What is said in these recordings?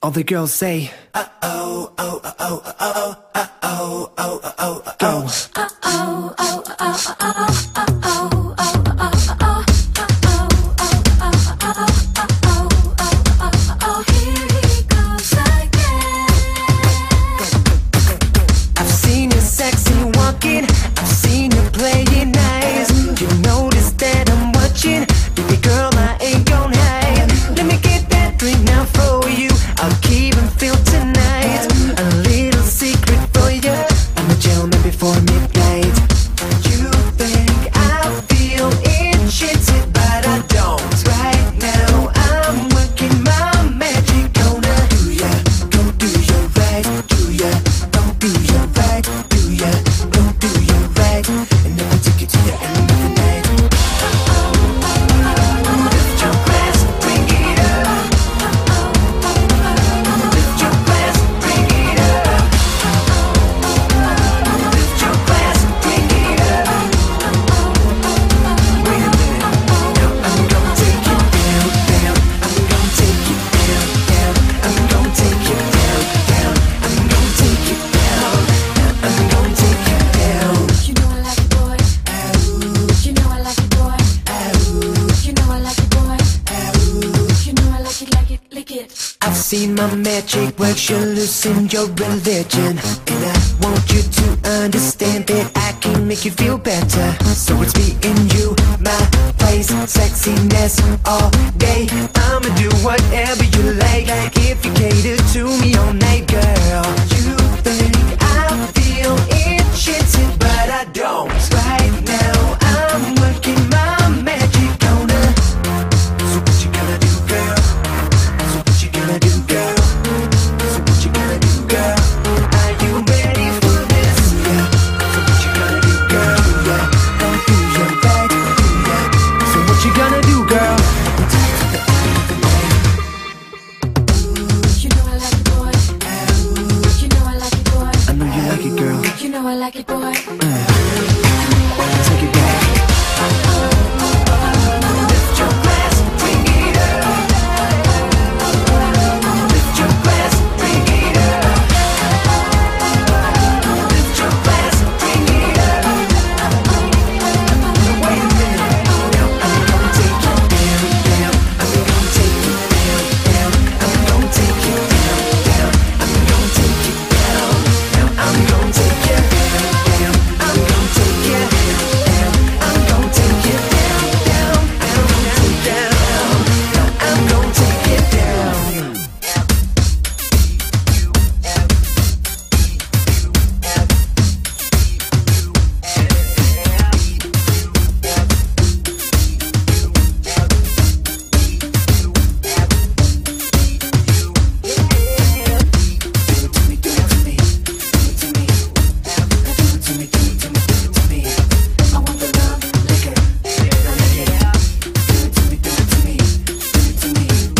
All the girls say, oh, oh, oh, oh, oh, oh, oh, oh, oh, oh, oh, go. oh, oh, oh, oh, oh, oh, oh. I've seen my magic work, you loosen your religion. And I want you to understand that I can make you feel better. So it's me and you, my place, sexiness all day. I'ma do whatever you like, if you cater to me all night, girl. You think I feel enchanted, but I don't. Right now I'm working my magic on her. So what you gonna do, girl? So what you gonna do, girl? So what you gonna do, girl? Are you ready for this? Yeah. So what you gonna do, girl? Yeah. Don't do your right, yeah. So what you gonna do, girl? You know I like it, boy. You know I like it, boy. I know you like it, girl. You know I like it, boy. Take it back. Lift your glass, bring it up. Lift your glass, bring it up. Lift your glass, bring it up. Wait a minute, now I'm gonna take it down, down. I'm gonna take it down, down. I'm gonna take it down, down. I'm gonna take it down. Now I'm gonna take it down, down. I'm gonna take it down, I'm gonna take it down, down. I'm gonna take it down. Now I'm gonna take it down.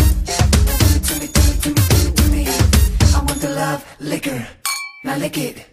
Liquor, now lick it.